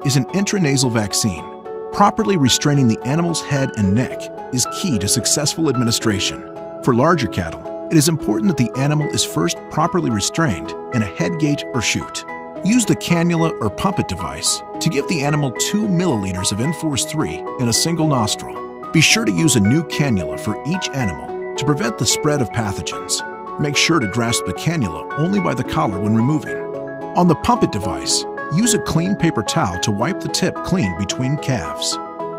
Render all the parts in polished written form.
is an intranasal vaccine. Properly restraining the animal's head and neck is key to successful administration. For larger cattle, it is important that the animal is first properly restrained in a head gate or chute. Use the cannula or puppet device to give the animal 2 milliliters of Enforce 3 in a single nostril. Be sure to use a new cannula for each animal to prevent the spread of pathogens. Make sure to grasp the cannula only by the collar when removing. On the puppet device, use a clean paper towel to wipe the tip clean between calves.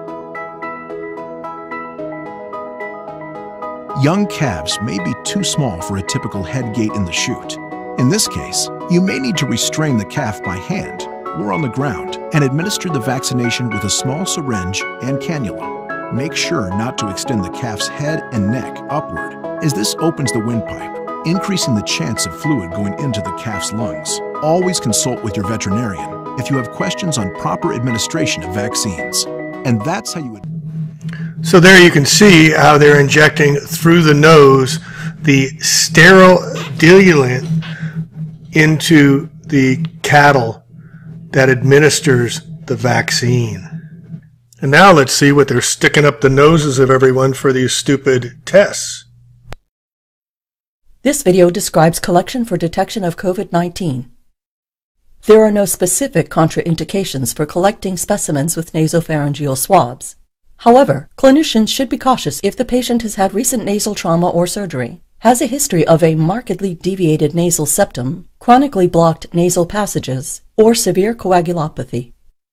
Young calves may be too small for a typical head gate in the chute. In this case, you may need to restrain the calf by hand or on the ground and administer the vaccination with a small syringe and cannula. Make sure not to extend the calf's head and neck upward, as this opens the windpipe, increasing the chance of fluid going into the calf's lungs. Always consult with your veterinarian if you have questions on proper administration of vaccines. And that's how you would. So there you can see how they're injecting through the nose the sterile diluent into the cattle that administers the vaccine. And now let's see what they're sticking up the noses of everyone for these stupid tests. This video describes collection for detection of COVID-19. There are no specific contraindications for collecting specimens with nasopharyngeal swabs. However, clinicians should be cautious if the patient has had recent nasal trauma or surgery, has a history of a markedly deviated nasal septum, chronically blocked nasal passages, or severe coagulopathy.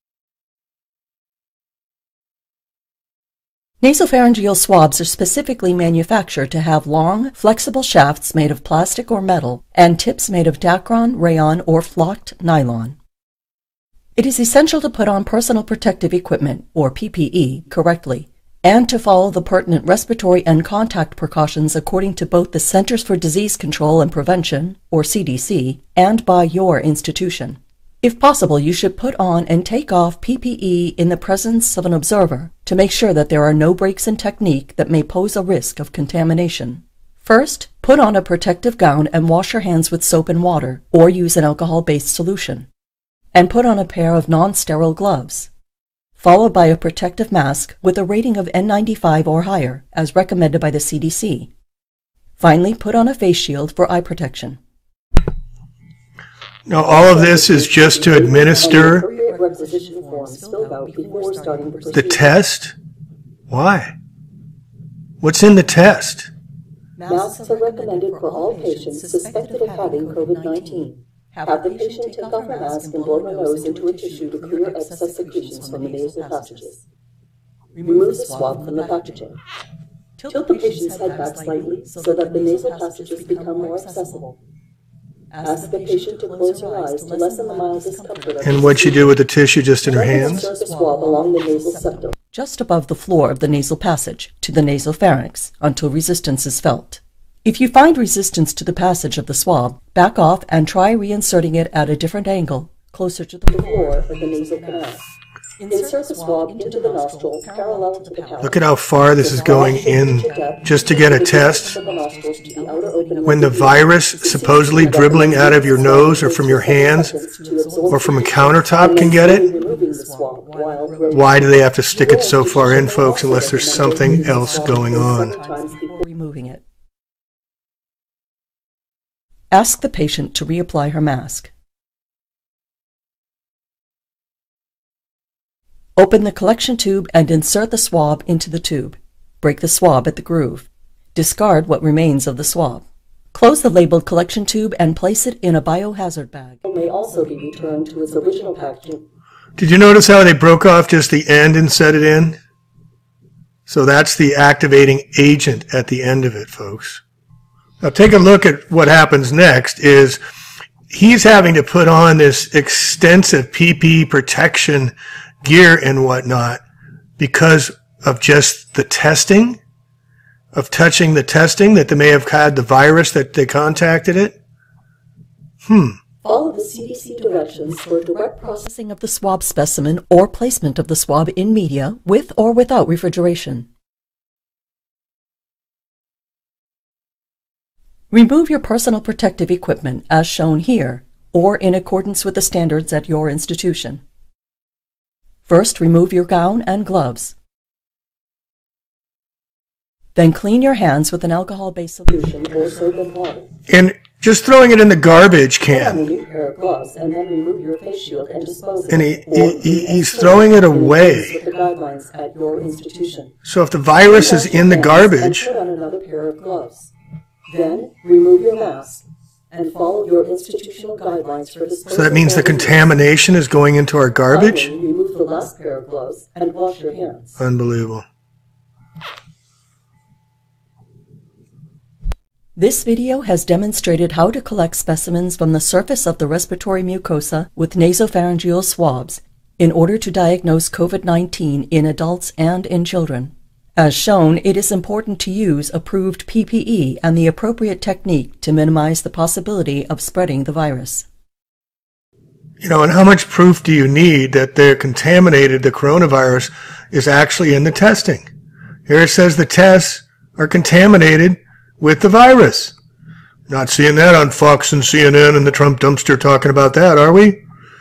Nasopharyngeal swabs are specifically manufactured to have long, flexible shafts made of plastic or metal and tips made of Dacron, rayon, or flocked nylon. It is essential to put on personal protective equipment, or PPE, correctly, and to follow the pertinent respiratory and contact precautions according to both the Centers for Disease Control and Prevention, or CDC, and by your institution. If possible, you should put on and take off PPE in the presence of an observer to make sure that there are no breaks in technique that may pose a risk of contamination. First, put on a protective gown and wash your hands with soap and water, or use an alcohol-based solution. And put on a pair of non-sterile gloves, followed by a protective mask with a rating of N95 or higher, as recommended by the CDC. Finally, put on a face shield for eye protection. Now, all of this is just to administer the test? Why? What's in the test? Masks are recommended for all patients suspected of having COVID-19. Have the patient take off her mask and blow her nose into a tissue to clear excess secretions from the nasal passages. Remove the swab from the packaging. Tilt the patient's head back slightly so that the nasal passages become more accessible. Ask the patient to close her eyes to lessen the mild discomfort. And what you do with the tissue just in her hands? Insert the swab along the nasal septum, just above the floor of the nasal passage, to the nasopharynx, until resistance is felt. If you find resistance to the passage of the swab, back off and try reinserting it at a different angle, closer to the floor of the nasal canal. Insert the swab into the nostril parallel to the palate. Look at how far this is going in just to get a test. When the virus supposedly dribbling out of your nose or from your hands or from a countertop can get it, why do they have to stick it so far in, folks, unless there's something else going on? Removing it. Ask the patient to reapply her mask. Open the collection tube and insert the swab into the tube. Break the swab at the groove. Discard what remains of the swab. Close the labeled collection tube and place it in a biohazard bag. It may also be returned to its original packaging. Did you notice how they broke off just the end and set it in? So that's the activating agent at the end of it, folks. Now take a look at what happens next is he's having to put on this extensive PPE protection gear and whatnot because of just the testing, of touching the testing that they may have had the virus that they contacted it. Follow the CDC directions for direct processing of the swab specimen or placement of the swab in media with or without refrigeration. Remove your personal protective equipment as shown here or in accordance with the standards at your institution. First, remove your gown and gloves. Then clean your hands with an alcohol-based solution or soap and water. And just throwing it in the garbage Put on a can. new pair of gloves and then remove your face shield and dispose of And it. he's throwing it away. With the guidelines at your institution. So if the virus is in the garbage, And put on another pair of gloves. Then remove your mask and follow your institutional guidelines for disposal. so that means the contamination is going into our garbage? Finally, remove the last pair of gloves and wash your hands. Unbelievable. This video has demonstrated how to collect specimens from the surface of the respiratory mucosa with nasopharyngeal swabs in order to diagnose COVID-19 in adults and in children. As shown, it is important to use approved PPE and the appropriate technique to minimize the possibility of spreading the virus. You know, and how much proof do you need that they're contaminated, the coronavirus is actually in the testing? Here it says the tests are contaminated with the virus. Not seeing that on Fox and CNN and the Trump dumpster talking about that, are we?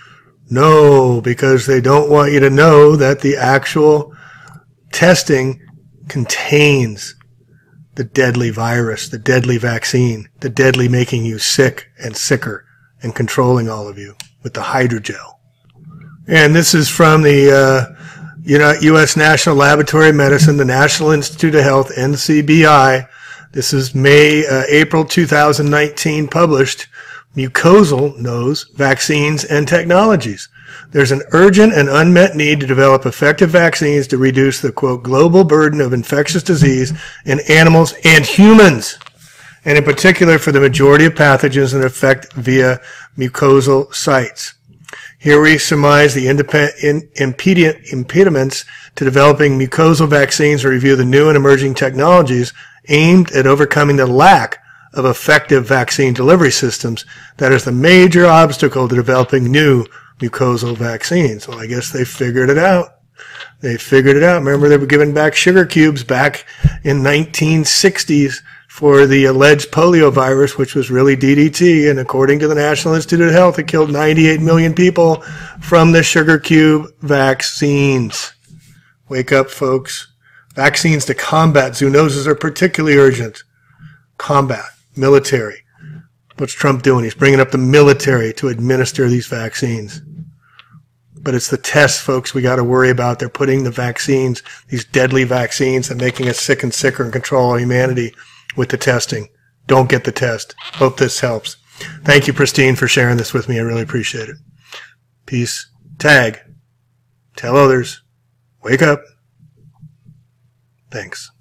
No, because they don't want you to know that the actual testing contains the deadly virus, the deadly vaccine, the deadly making you sick and sicker and controlling all of you with the hydrogel. And this is from the U.S. National Laboratory of Medicine, the National Institute of Health, NCBI. This is April 2019 published, Mucosal Nose Vaccines and Technologies. There's an urgent and unmet need to develop effective vaccines to reduce the, quote, global burden of infectious disease in animals and humans, and in particular for the majority of pathogens that affect via mucosal sites. Here we surmise the impediments to developing mucosal vaccines and review the new and emerging technologies aimed at overcoming the lack of effective vaccine delivery systems that is the major obstacle to developing new mucosal vaccines. Well, I guess they figured it out. They figured it out. Remember, they were giving back sugar cubes back in 1960s for the alleged polio virus, which was really DDT. And according to the National Institute of Health, it killed 98 million people from the sugar cube vaccines. Wake up, folks. Vaccines to combat zoonoses are particularly urgent. Combat, military. What's Trump doing? He's bringing up the military to administer these vaccines. But it's the tests, folks, we got to worry about. They're putting the vaccines, these deadly vaccines, and making us sick and sicker and control all humanity with the testing. Don't get the test. Hope this helps. Thank you, Pristine, for sharing this with me. I really appreciate it. Peace. Tag. Tell others. Wake up. Thanks.